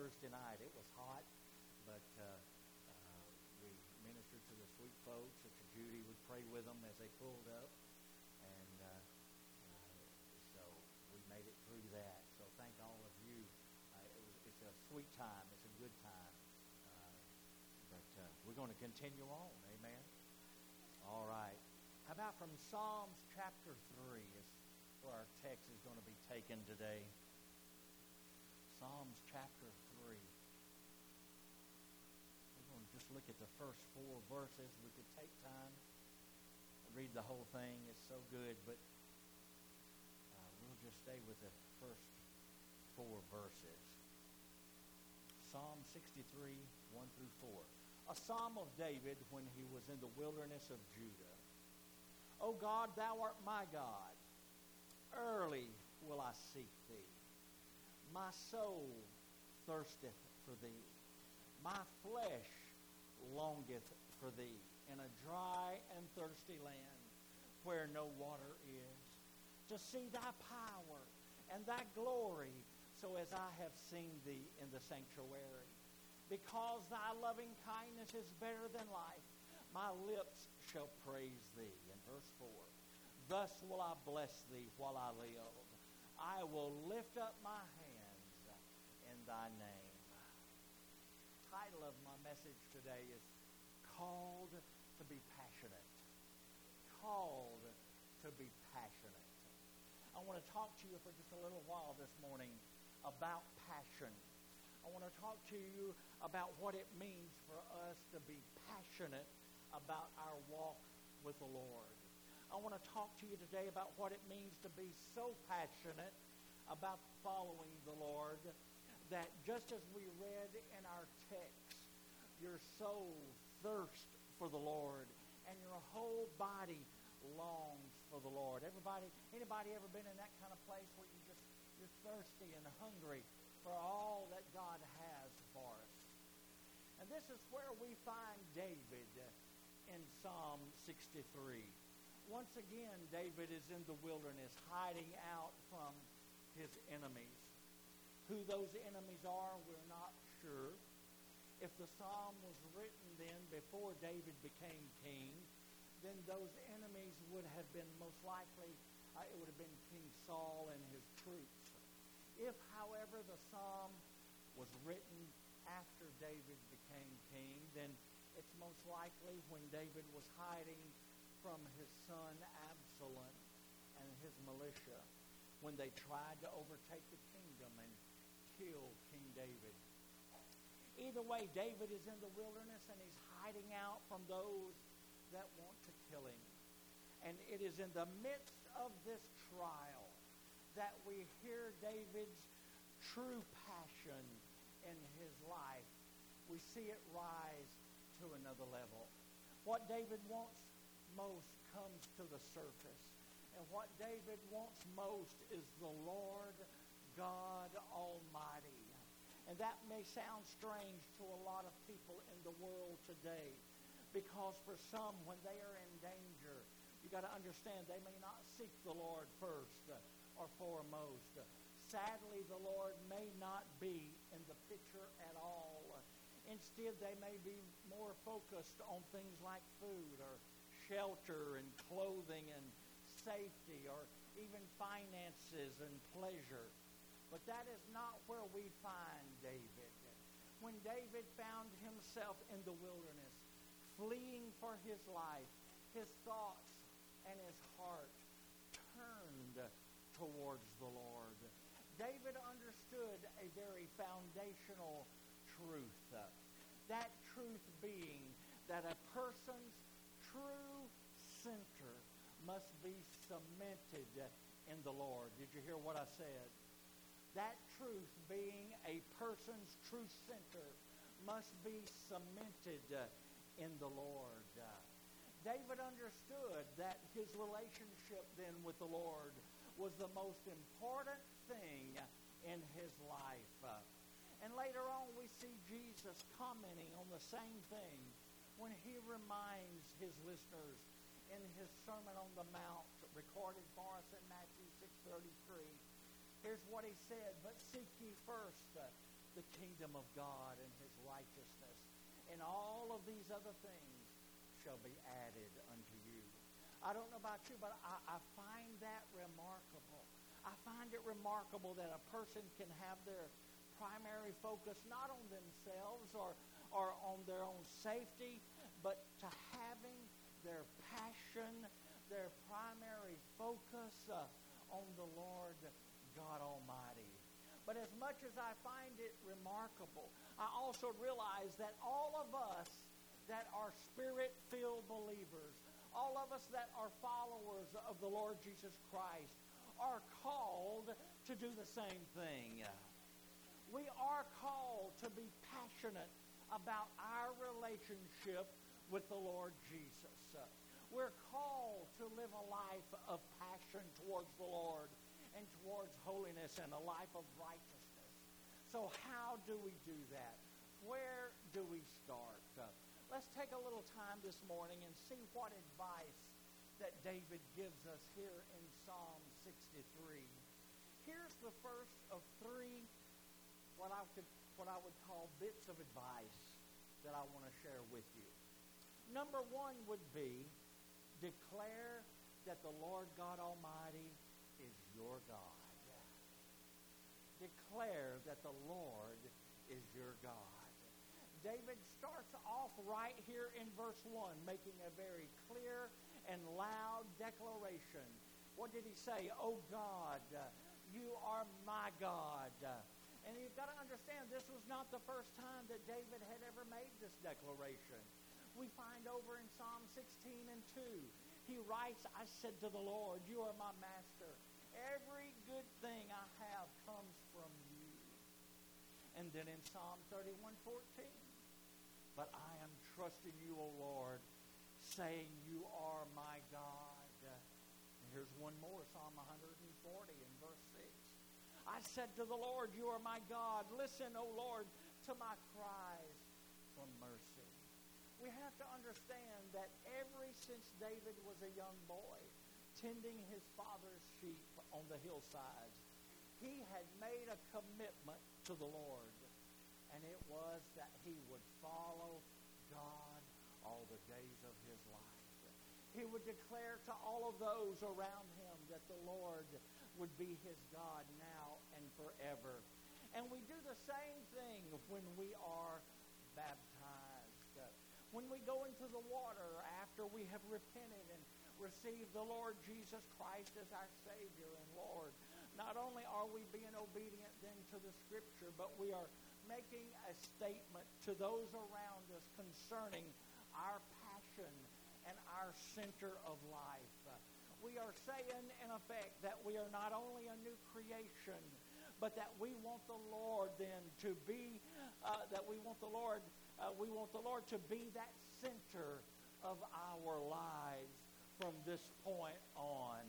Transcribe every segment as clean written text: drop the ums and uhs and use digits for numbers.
Thursday night. It was hot, but we ministered to the sweet folks. Sister Judy would pray with them as they pulled up, and so we made it through that. So thank all of you. It's a sweet time. It's a good time. But we're going to continue on. Amen. All right. How about from Psalms chapter 3 is where our text is going to be taken today. Psalms chapter 3. We're going to just look at the first 4 verses. We could take time to read the whole thing. It's so good, but we'll just stay with the first 4 verses. Psalm 63, 1 through 4. A psalm of David when he was in the wilderness of Judah. O God, thou art my God. Early will I seek thee. My soul thirsteth for thee. My flesh longeth for thee in a dry and thirsty land where no water is, to see thy power and thy glory, so as I have seen thee in the sanctuary. Because thy loving kindness is better than life, my lips shall praise thee. In verse 4, thus will I bless thee while I live. I will lift up my hands in thy name. The title of my message today is Called to be Passionate. Called to be passionate. I want to talk to you for just a little while this morning about passion. I want to talk to you about what it means for us to be passionate about our walk with the Lord. I want to talk to you today about what it means to be so passionate about following the Lord that just as we read in our text, your soul thirsts for the Lord and your whole body longs for the Lord. Anybody ever been in that kind of place where you're thirsty and hungry for all that God has for us? And this is where we find David in Psalm 63. Once again, David is in the wilderness, hiding out from his enemies. Who those enemies are, we're not sure. If the psalm was written then before David became king, then those enemies would have been most likely, it would have been King Saul and his troops. If, however, the psalm was written after David became king, then it's most likely when David was hiding from his son Absalom and his militia when they tried to overtake the kingdom and kill King David. Either way, David is in the wilderness and he's hiding out from those that want to kill him. And it is in the midst of this trial that we hear David's true passion in his life. We see it rise to another level. What David wants most comes to the surface. And what David wants most is the Lord God Almighty. And that may sound strange to a lot of people in the world today, because for some, when they are in danger, you got to understand they may not seek the Lord first or foremost. Sadly, the Lord may not be in the picture at all. Instead, they may be more focused on things like food or shelter and clothing and safety, or even finances and pleasure. But that is not where we find David. When David found himself in the wilderness, fleeing for his life, his thoughts and his heart turned towards the Lord. David understood a very foundational truth. That truth being that a person's true center must be cemented in the Lord. Did you hear what I said? That truth being a person's true center must be cemented in the Lord. David understood that his relationship then with the Lord was the most important thing in his life. And later on we see Jesus commenting on the same thing when he reminds his listeners in his Sermon on the Mount, recorded for us in Matthew 6:33. Here's what he said: "But seek ye first the kingdom of God and his righteousness, and all of these other things shall be added unto you. I don't know about you, but I find that remarkable. I find it remarkable that a person can have their primary focus not on themselves or on their own safety, but to having their passion, their primary focus on the Lord God Almighty. But as much as I find it remarkable, I also realize that all of us that are Spirit-filled believers, all of us that are followers of the Lord Jesus Christ, are called to do the same thing. We are called to be passionate about our relationship with the Lord Jesus. We're called to live a life of passion towards the Lord and towards holiness and a life of righteousness. So how do we do that? Where do we start? Let's take a little time this morning and see what advice that David gives us here in Psalm 63. Here's the first of three what I would call bits of advice that I want to share with you. Number one would be, declare that the Lord God Almighty is your God. Declare that the Lord is your God. David starts off right here in verse 1, making a very clear and loud declaration. What did he say? Oh God, you are my God. And you've got to understand, this was not the first time that David had ever made this declaration. We find over in Psalm 16 and 2, he writes, I said to the Lord, you are my master. Every good thing I have comes from you. And then in Psalm 31:14, but I am trusting you, O Lord, saying you are my God. And here's one more, Psalm 140 in verse 6. I said to the Lord, you are my God. Listen, O Lord, to my cries for mercy. We have to understand that ever since David was a young boy, tending his father's sheep on the hillsides, he had made a commitment to the Lord. And it was that he would follow God all the days of his life. He would declare to all of those around him that the Lord would be his God now and forever. And we do the same thing when we are baptized. When we go into the water after we have repented and received the Lord Jesus Christ as our Savior and Lord, not only are we being obedient then to the Scripture, but we are making a statement to those around us concerning our passion and our center of life. We are saying, in effect, that we are not only a new creation, but that we want the Lord then to be, we want the Lord to be that center of our lives from this point on.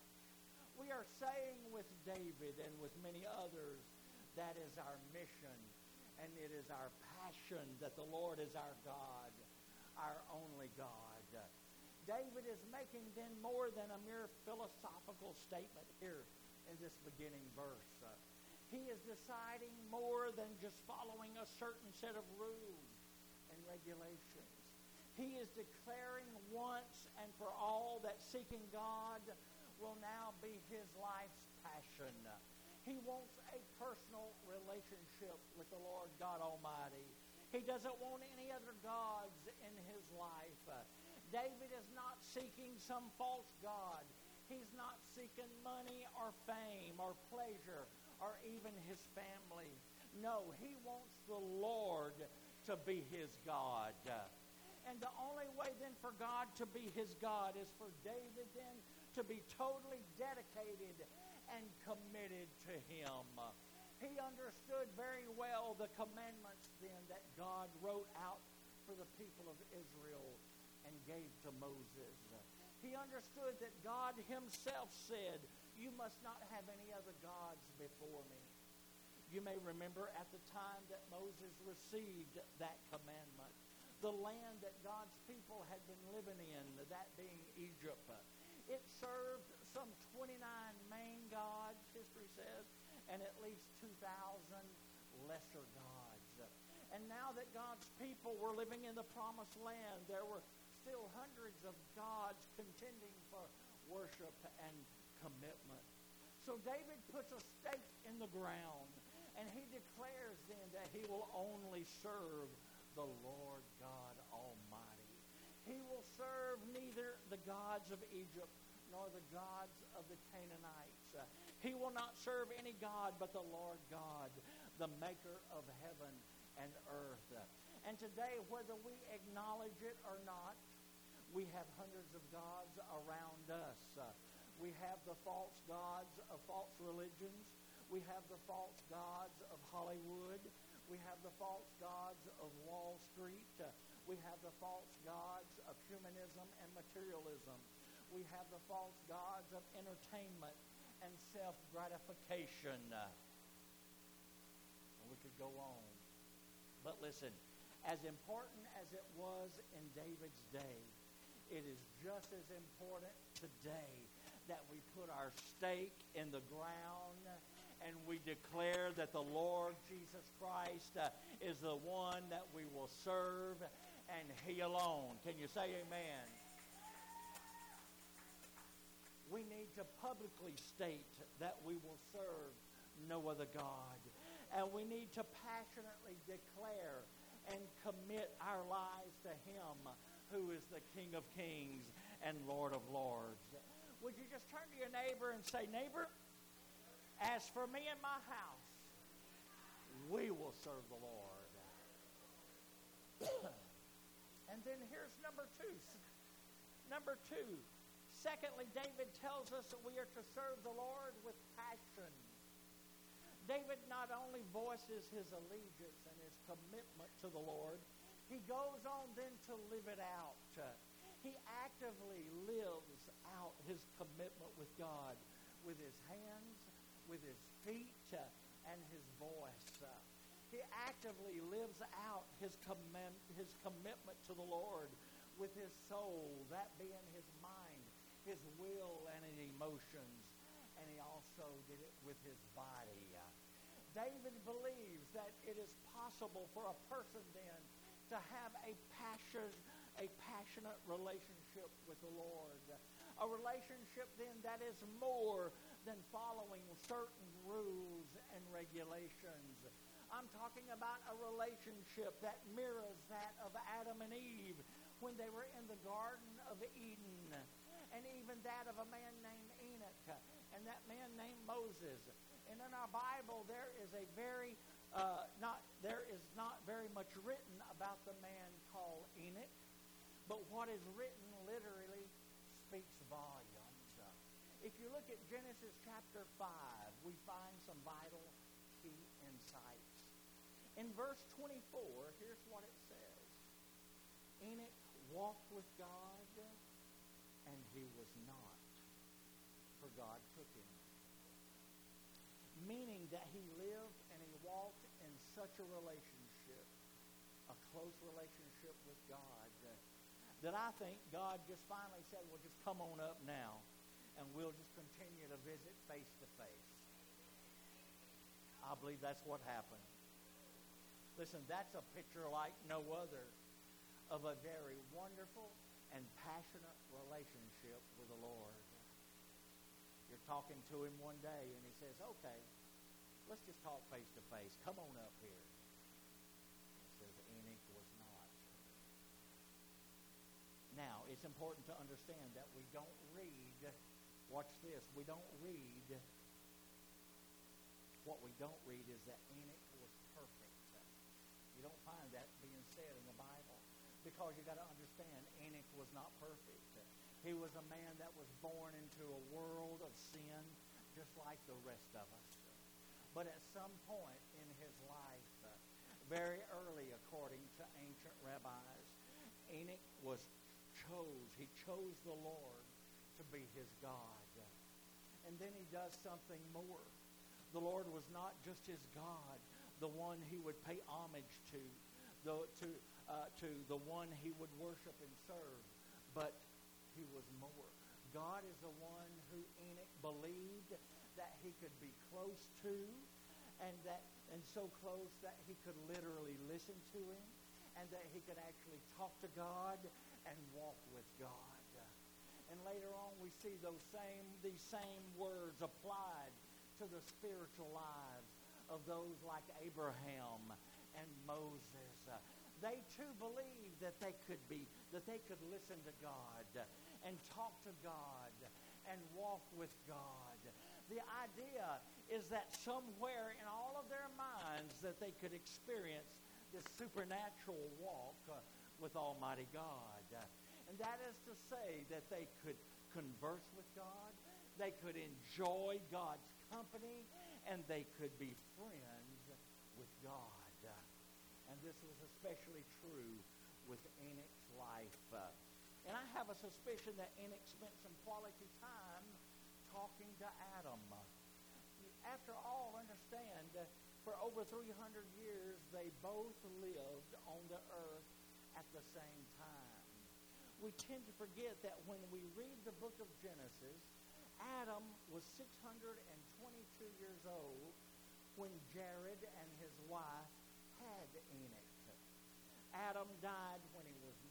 We are saying with David and with many others, that is our mission. And it is our passion that the Lord is our God, our only God. David is making then more than a mere philosophical statement here in this beginning verse. He is deciding more than just following a certain set of rules and regulations. He is declaring once and for all that seeking God will now be his life's passion. He wants a personal relationship with the Lord God Almighty. He doesn't want any other gods in his life. David is not seeking some false god. He's not seeking money or fame or pleasure or even his family. No, he wants the Lord to be his God. And the only way then for God to be his God is for David then to be totally dedicated and committed to him. He understood very well the commandments then that God wrote out for the people of Israel and gave to Moses. He understood that God himself said, you must not have any other gods before me. You may remember at the time that Moses received that commandment, the land that God's people had been living in, that being Egypt, it served some 29 main gods, history says, and at least 2,000 lesser gods. And now that God's people were living in the promised land, there were still hundreds of gods contending for worship and commitment. So David puts a stake in the ground, and he declares then that he will only serve the Lord God Almighty. He will serve neither the gods of Egypt nor the gods of the Canaanites. He will not serve any god but the Lord God, the maker of heaven and earth. And today, whether we acknowledge it or not, we have hundreds of gods around us. We have the false gods of false religions. We have the false gods of Hollywood. We have the false gods of Wall Street. We have the false gods of humanism and materialism. We have the false gods of entertainment and self-gratification. And we could go on. But listen, as important as it was in David's day, it is just as important today that we put our stake in the ground and we declare that the Lord Jesus Christ is the one that we will serve, and He alone. Can you say amen? We need to publicly state that we will serve no other God. And we need to passionately declare and commit our lives to Him who is the King of Kings and Lord of Lords. Would you just turn to your neighbor and say, neighbor, as for me and my house, we will serve the Lord. And then here's number two. Number two. Secondly, David tells us that we are to serve the Lord with passion. David not only voices his allegiance and his commitment to the Lord, he goes on then to live it out. He actively lives out his commitment with God with his hands, with his feet, and his voice. He actively lives out his commitment to the Lord with his soul, that being his mind, his will, and his emotions. And he also did it with his body. David believes that it is possible for a person then to have a passionate relationship with the Lord. A relationship then that is more than following certain rules and regulations. I'm talking about a relationship that mirrors that of Adam and Eve when they were in the Garden of Eden, and even that of a man named Enoch and that man named Moses. And in our Bible, there is not very much written about the man called Enoch, but what is written literally speaks volumes. If you look at Genesis chapter 5, we find some vital key insights. In verse 24, here's what it says. Enoch walked with God, and he was not, for God took him. Meaning that he lived and he walked in such a relationship, a close relationship with God, that I think God just finally said, well, just come on up now, and we'll just continue to visit face to face. I believe that's what happened. Listen, that's a picture like no other of a very wonderful and passionate relationship with the Lord. You're talking to him one day, and he says, okay, let's just talk face to face. Come on up here. He says, Enoch was not. Now, it's important to understand that we don't read, watch this, what we don't read is that Enoch was perfect. You don't find that being said in the Bible, because you got to understand, Enoch was not perfect. He was a man that was born into a world of sin, just like the rest of us. But at some point in his life, very early, according to ancient rabbis, Enoch he chose the Lord to be his God. And then he does something more. The Lord was not just his God, the one he would pay homage to the one he would worship and serve, but he was more. God is the one who Enoch believed that he could be close to, and that and so close that he could literally listen to him, and that he could actually talk to God and walk with God. And later on we see these same words applied to the spiritual lives of those like Abraham and Moses. They too believed that they could listen to God and talk to God and walk with God. The idea is that somewhere in all of their minds that they could experience this supernatural walk with Almighty God. And that is to say that they could converse with God, they could enjoy God's company, and they could be friends with God. And this was especially true with Enoch's life. And I have a suspicion that Enoch spent some quality time talking to Adam. After all, understand, for over 300 years, they both lived on the earth at the same time. We tend to forget that when we read the book of Genesis, Adam was 622 years old when Jared and his wife had Enoch. Adam died when he was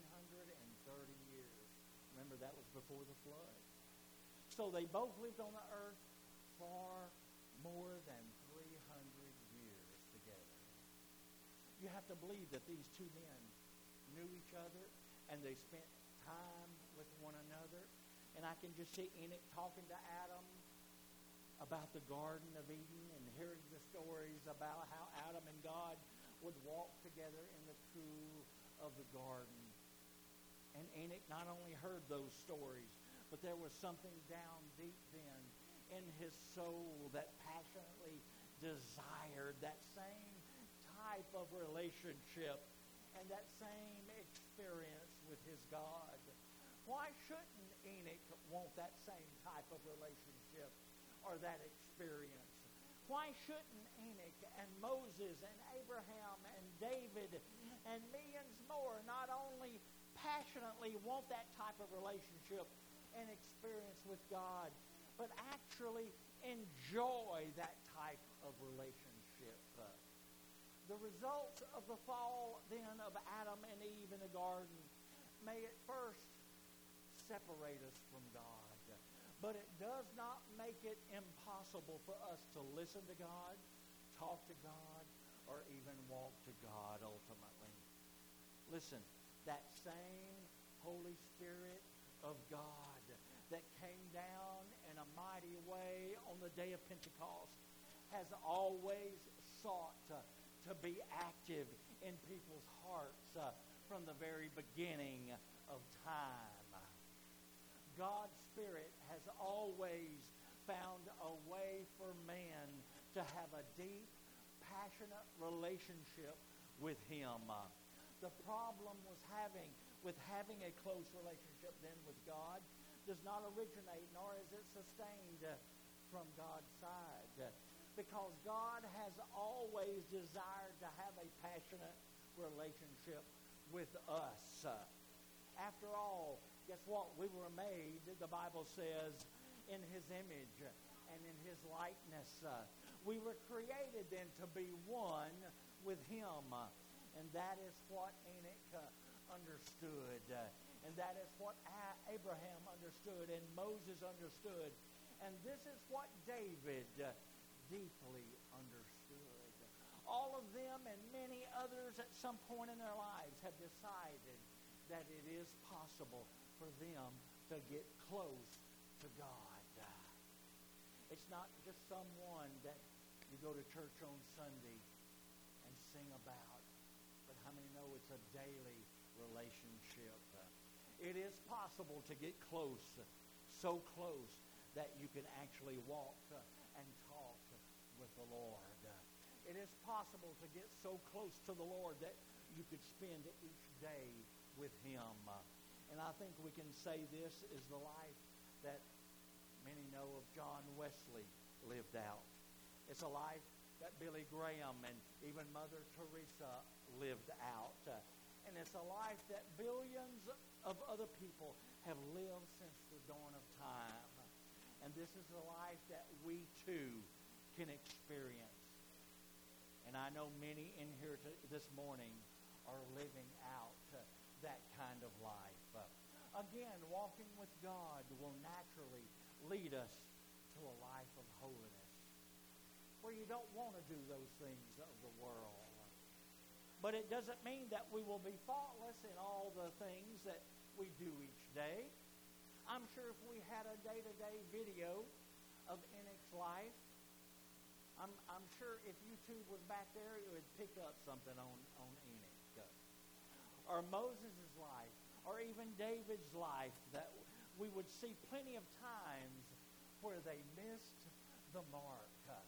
930 years. Remember, that was before the flood. So they both lived on the earth for more than 300 years together. You have to believe that these two men knew each other and they spent time with one another. And I can just see Enoch talking to Adam about the Garden of Eden and hearing the stories about how Adam and God would walk together in the cool of the garden. And Enoch not only heard those stories, but there was something down deep then in his soul that passionately desired that same type of relationship and that same experience with his God. Why shouldn't Enoch want that same type of relationship or that experience? Why shouldn't Enoch and Moses and Abraham and David and millions more not only passionately want that type of relationship and experience with God, but actually enjoy that type of relationship? The result of the fall then of Adam and Eve in the garden may at first separate us from God, but it does not make it impossible for us to listen to God, talk to God, or even walk to God ultimately. Listen, that same Holy Spirit of God that came down in a mighty way on the day of Pentecost has always sought to be active in people's hearts from the very beginning of time. God's Spirit has always found a way for man to have a deep, passionate relationship with Him. The problem with having a close relationship then with God does not originate, nor is it sustained from God's side. Because God has always desired to have a passionate relationship with us. After all, guess what? We were made, the Bible says, in His image and in His likeness. We were created then to be one with Him. And that is what Enoch understood. And that is what Abraham understood and Moses understood. And this is what David deeply understood. All of them and many others at some point in their lives have decided that it is possible for them to get close to God. It's not just someone that you go to church on Sunday and sing about, but how many know it's a daily relationship? It is possible to get close, so close that you can actually walk and talk with the Lord. It is possible to get so close to the Lord that you could spend each day with Him. And I think we can say this is the life that many know of John Wesley lived out. It's a life that Billy Graham and even Mother Teresa lived out. And it's a life that billions of other people have lived since the dawn of time. And this is a life that we too can experience. And I know many in here this morning are living out that kind of life. Again, walking with God will naturally lead us to a life of holiness, where you don't want to do those things of the world. But it doesn't mean that we will be faultless in all the things that we do each day. I'm sure if we had a day-to-day video of Enoch's life, I'm sure if YouTube was back there, it would pick up something on Enoch. Or Moses' life, or even David's life, that we would see plenty of times where they missed the mark.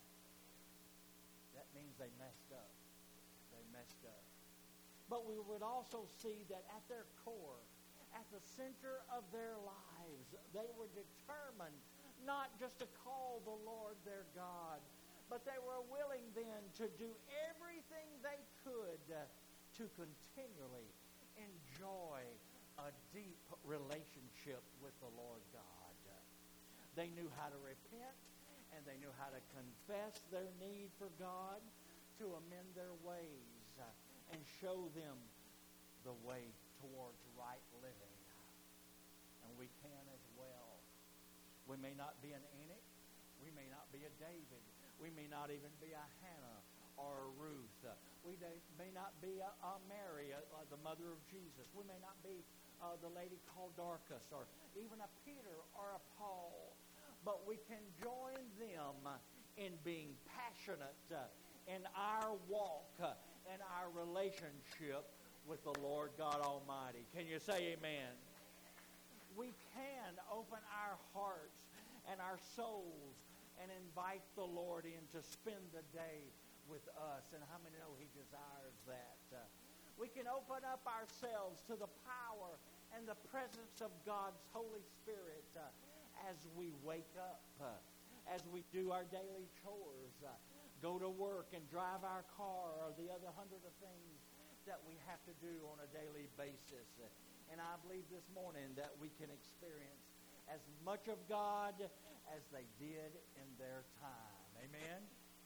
That means they messed up. They messed up. But we would also see that at their core, at the center of their lives, they were determined not just to call the Lord their God, but they were willing then to do everything they could to continually enjoy a deep relationship with the Lord God. They knew how to repent, and they knew how to confess their need for God, to amend their ways, and show them the way towards right living. And we can as well. We may not be an Enoch. We may not be a David. We may not even be a Hannah or a Ruth. We may not be a Mary, the mother of Jesus. We may not be the lady called Dorcas, or even a Peter or a Paul. But we can join them in being passionate in our walk and our relationship with the Lord God Almighty. Can you say amen? We can open our hearts and our souls and invite the Lord in to spend the day with us. And how many know He desires that? We can open up ourselves to the power and the presence of God's Holy Spirit as we wake up, as we do our daily chores, go to work and drive our car, or the other 100 of things that we have to do on a daily basis. And I believe this morning that we can experience as much of God as they did in their time. Amen?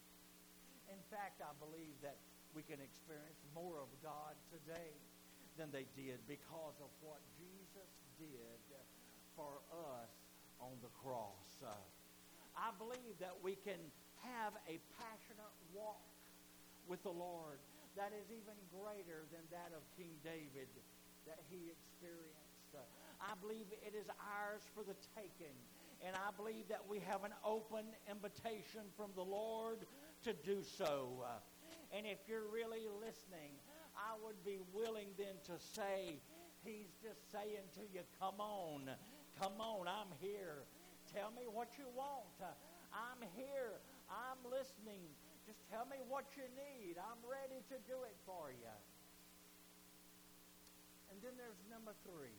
In fact, I believe that we can experience more of God today than they did because of what Jesus did for us on the cross. I believe that we can have a passionate walk with the Lord that is even greater than that of King David that he experienced. I believe it is ours for the taking. And I believe that we have an open invitation from the Lord to do so. And if you're really listening, I would be willing then to say, He's just saying to you, come on, I'm here. Tell me what you want. I'm here. I'm listening. Just tell me what you need. I'm ready to do it for you. And then there's number 3.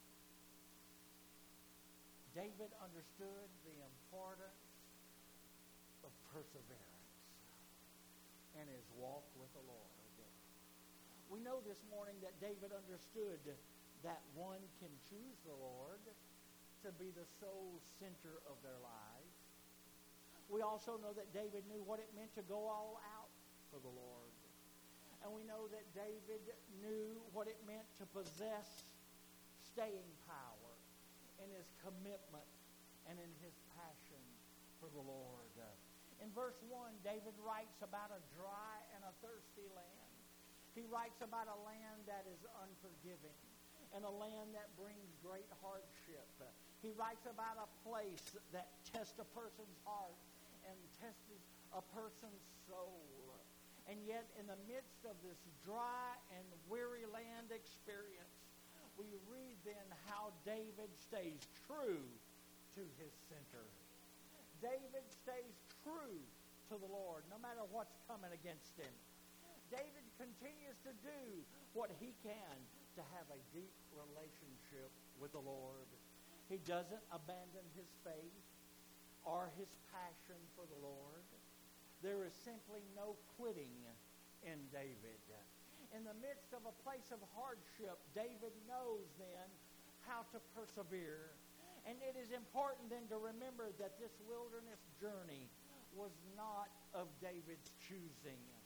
David understood the importance of perseverance in his walk with the Lord. We know this morning that David understood that one can choose the Lord to be the sole center of their lives. We also know that David knew what it meant to go all out for the Lord. And we know that David knew what it meant to possess staying power in his commitment and in his passion for the Lord. In verse 1, David writes about a dry and a thirsty land. He writes about a land that is unforgiving and a land that brings great hardship. He writes about a place that tests a person's heart and tests a person's soul. And yet, in the midst of this dry and weary land experience, we read then how David stays true to his center. David stays true to the Lord, no matter what's coming against him. David continues to do what he can to have a deep relationship with the Lord. He doesn't abandon his faith or his passion for the Lord. There is simply no quitting in David. In the midst of a place of hardship, David knows then how to persevere. And it is important then to remember that this wilderness journey was not of David's choosing.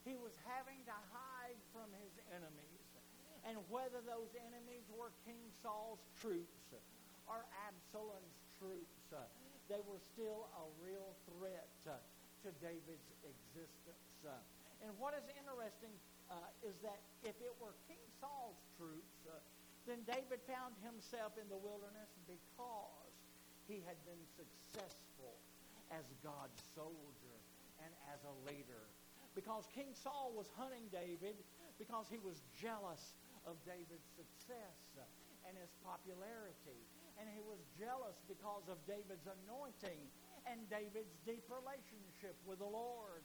He was having to hide from his enemies. And whether those enemies were King Saul's troops or Absalom's troops, they were still a real threat to David's existence. And what is interesting is that if it were King Saul's troops, then David found himself in the wilderness because he had been successful as God's soldier and as a leader. Because King Saul was hunting David because he was jealous of David's success and his popularity. And he was jealous because of David's anointing and David's deep relationship with the Lord.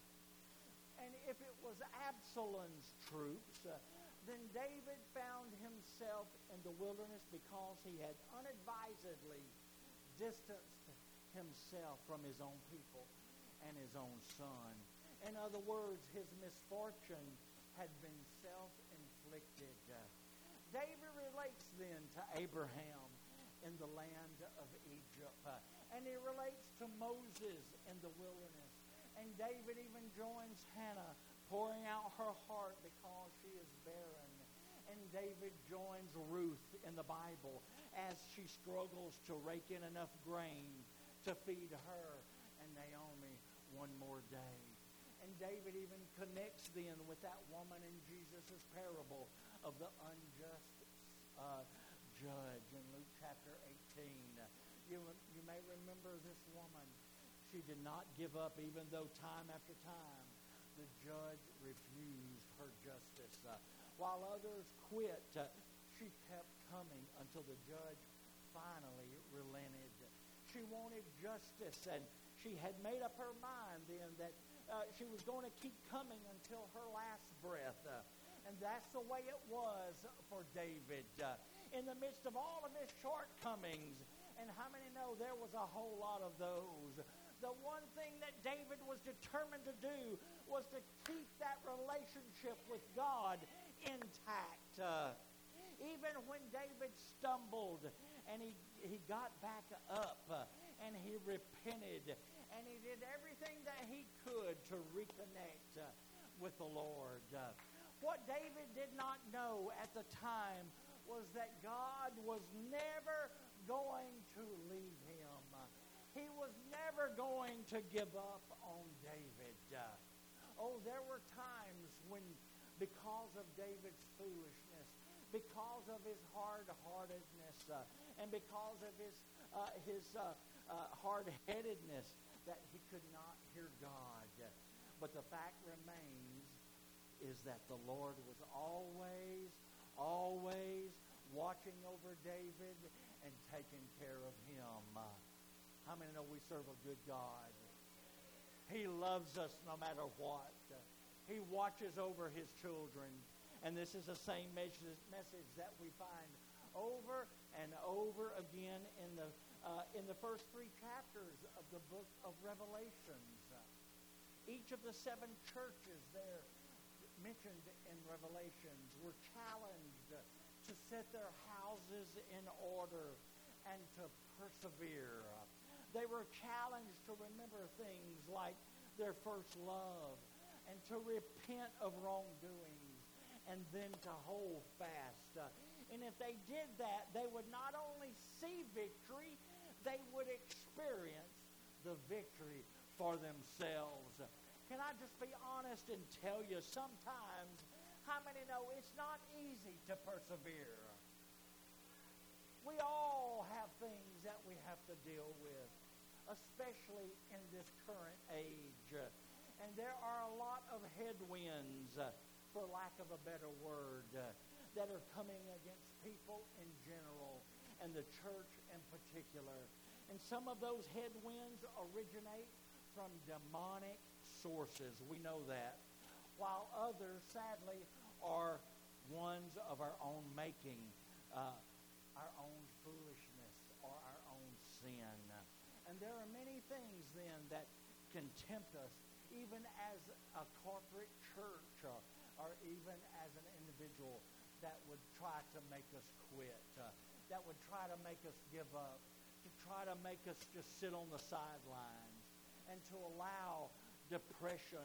And if it was Absalom's troops, then David found himself in the wilderness because he had unadvisedly distanced himself from his own people and his own son. In other words, his misfortune had been self-inflicted. David relates then to Abraham in the land of Egypt. And he relates to Moses in the wilderness. And David even joins Hannah pouring out her heart because she is barren. And David joins Ruth in the Bible as she struggles to rake in enough grain to feed her and Naomi one more day. And David even connects then with that woman in Jesus' parable of the unjust judge in Luke chapter 18. You may remember this woman. She did not give up even though time after time the judge refused her justice. While others quit, she kept coming until the judge finally relented. She wanted justice, and she had made up her mind then that she was going to keep coming until her last breath. And that's the way it was for David. In the midst of all of his shortcomings, and how many know there was a whole lot of those? The one thing that David was determined to do was to keep that relationship with God intact. Even when David stumbled and he got back up and he repented and he did everything that he could to reconnect with the Lord. What David did not know at the time was that God was never going to leave him. He was never going to give up on David. There were times when, because of David's foolishness, because of his hard-heartedness, and because of his hard-headedness, that he could not hear God. But the fact remains is that the Lord was always watching over David and taking care of him. How many know we serve a good God? He loves us no matter what. He watches over his children. And this is the same message that we find over and over again in the first 3 chapters of the book of Revelations. Each of the 7 churches there mentioned in Revelations were challenged to set their houses in order and to persevere. They were challenged to remember things like their first love and to repent of wrongdoings and then to hold fast. And if they did that, they would not only see victory, they would experience the victory for themselves. Can I just be honest and tell you, sometimes, how many know it's not easy to persevere? We all have things that we have to deal with, especially in this current age. And there are a lot of headwinds, for lack of a better word, that are coming against people in general and the church in particular. And some of those headwinds originate from demonic sources. We know that. While others, sadly, are ones of our own making, our own foolishness or our own sin. And there are many things then that can tempt us, even as a corporate church or even as an individual, that would try to make us quit, that would try to make us give up, to try to make us just sit on the sidelines, and to allow depression and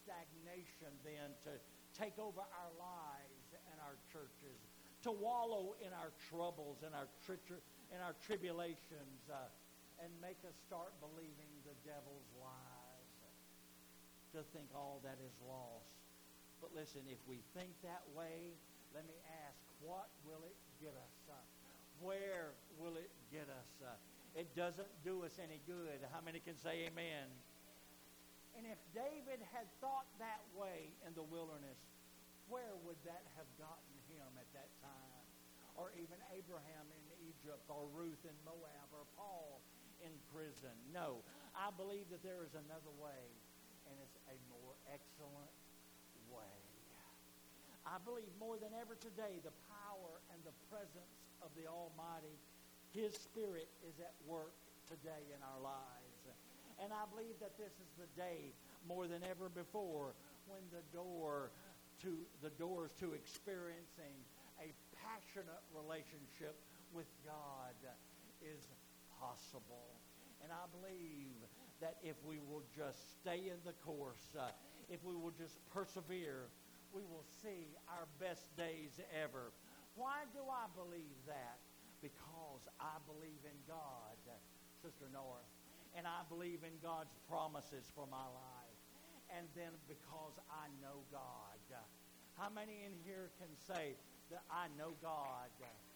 stagnation then to take over our lives and our churches, to wallow in our troubles and our tribulations, and make us start believing the devil's lies, to think all that is lost. But listen, if we think that way, let me ask, what will it get us? Where will it get us? It doesn't do us any good. How many can say amen? And if David had thought that way in the wilderness, where would that have gotten him at that time? Or even Abraham in Egypt, or Ruth in Moab, or Paul in prison. No, I believe that there is another way, and it's a more excellent way. I believe more than ever today, the power and the presence of the Almighty, His Spirit is at work today in our lives. And I believe that this is the day, more than ever before, when the doors to experiencing a passionate relationship with God is possible. And I believe that if we will just stay in the course, if we will just persevere, we will see our best days ever. Why do I believe that? Because I believe in God, Sister North, and I believe in God's promises for my life. And then because I know God. How many in here can say that I know God?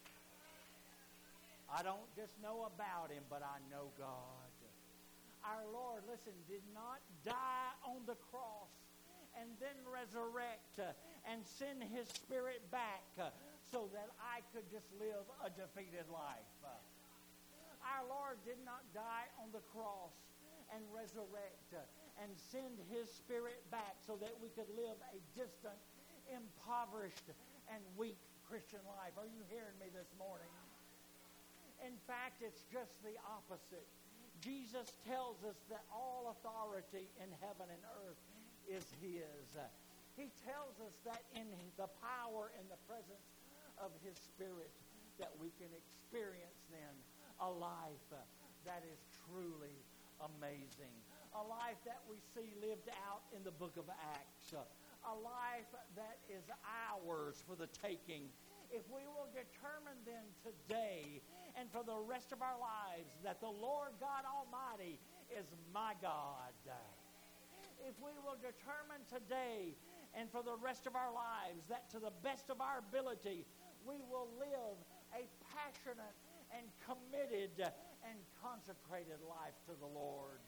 I don't just know about Him, but I know God. Our Lord, listen, did not die on the cross and then resurrect and send His Spirit back so that I could just live a defeated life. Our Lord did not die on the cross and resurrect and send His Spirit back so that we could live a distant, impoverished, and weak Christian life. Are you hearing me this morning? In fact, it's just the opposite. Jesus tells us that all authority in heaven and earth is His. He tells us that in the power and the presence of His Spirit that we can experience then a life that is truly amazing. A life that we see lived out in the book of Acts. A life that is ours for the taking. If we will determine then today and for the rest of our lives that the Lord God Almighty is my God. If we will determine today and for the rest of our lives that to the best of our ability we will live a passionate and committed and consecrated life to the Lord.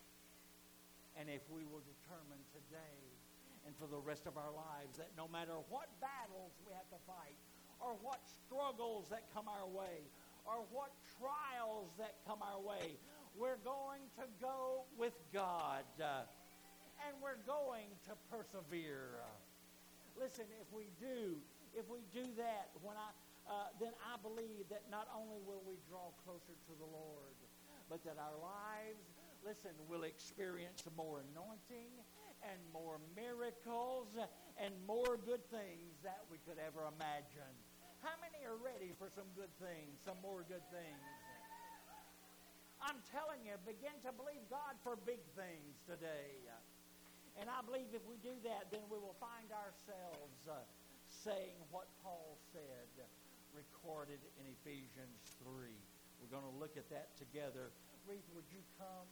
And if we will determine today and for the rest of our lives that no matter what battles we have to fight, or what struggles that come our way, or what trials that come our way, we're going to go with God. And we're going to persevere. Listen, if we do that, then I believe that not only will we draw closer to the Lord, but that our lives, listen, will experience more anointing and more miracles and more good things that we could ever imagine. How many are ready for some good things, some more good things? I'm telling you, begin to believe God for big things today. And I believe if we do that, then we will find ourselves saying what Paul said, recorded in Ephesians 3. We're going to look at that together. Reed, would you come?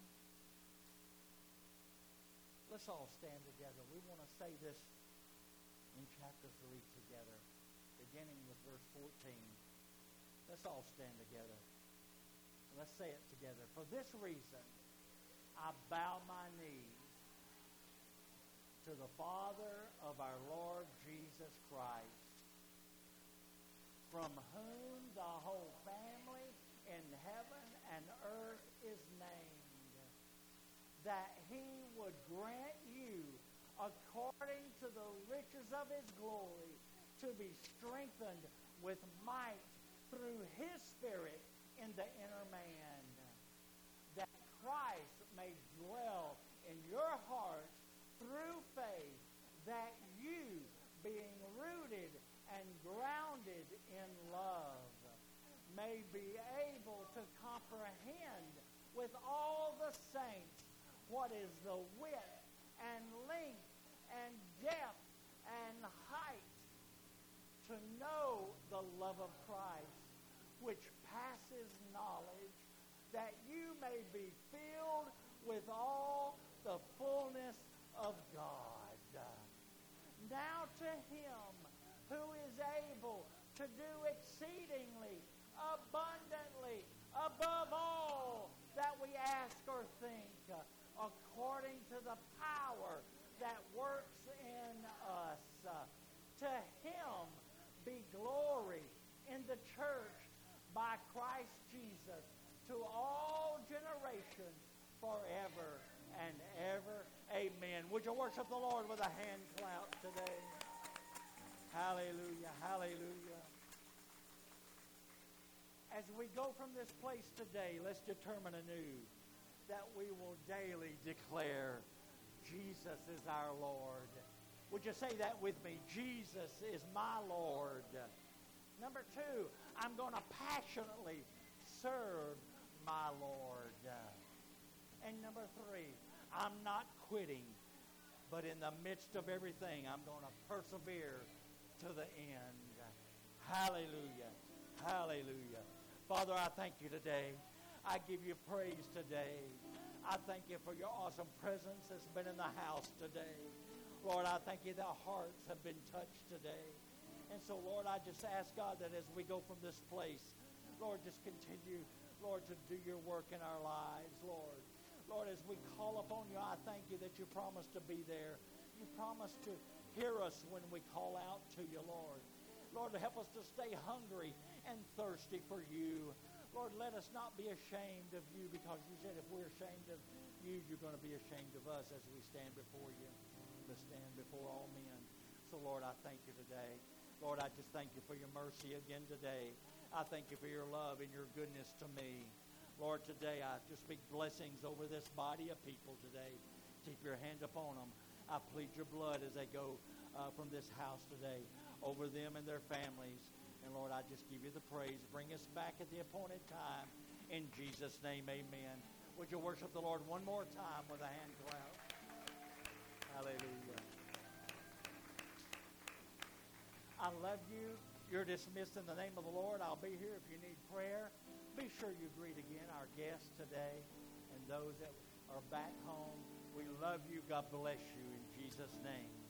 Let's all stand together. We want to say this in chapter 3 together, beginning with verse 14. Let's all stand together. Let's say it together. For this reason, I bow my knees to the Father of our Lord Jesus Christ, from whom the whole family in heaven and earth is named, that He would grant you, according to the riches of His glory, to be strengthened with might through His Spirit in the inner man, that Christ may dwell in your hearts through faith, that you, being rooted and grounded in love, may be able to comprehend with all the saints what is the width and length and depth and height to know the love of Christ, which passes knowledge, that you may be filled with all the fullness of God. Now to him who is able to do exceedingly, abundantly, above all that we ask or think, according to the power that works in us. To him be glory in the church by Christ Jesus to all generations forever and ever. Amen. Would you worship the Lord with a hand clap today? Hallelujah, hallelujah. As we go from this place today, let's determine anew that we will daily declare Jesus is our Lord. Would you say that with me? Jesus is my Lord. Number 2, I'm going to passionately serve my Lord. And number 3, I'm not quitting, but in the midst of everything, I'm going to persevere to the end. Hallelujah. Hallelujah. Father, I thank you today. I give you praise today. I thank you for your awesome presence that's been in the house today. Lord, I thank you that hearts have been touched today. And so, Lord, I just ask, God, that as we go from this place, Lord, just continue, Lord, to do your work in our lives, Lord. Lord, as we call upon you, I thank you that you promise to be there. You promise to hear us when we call out to you, Lord. Lord, help us to stay hungry and thirsty for you. Lord, let us not be ashamed of you, because you said if we're ashamed of you, you're going to be ashamed of us as we stand before you, to stand before all men. So, Lord, I thank you today. Lord, I just thank you for your mercy again today. I thank you for your love and your goodness to me. Lord, today I just speak blessings over this body of people today. Keep your hand upon them. I plead your blood as they go from this house today over them and their families. And Lord, I just give you the praise. Bring us back at the appointed time. In Jesus' name, amen. Would you worship the Lord one more time with a hand clap? Hallelujah. I love you. You're dismissed in the name of the Lord. I'll be here if you need prayer. Be sure you greet again our guests today and those that are back home. We love you. God bless you in Jesus' name.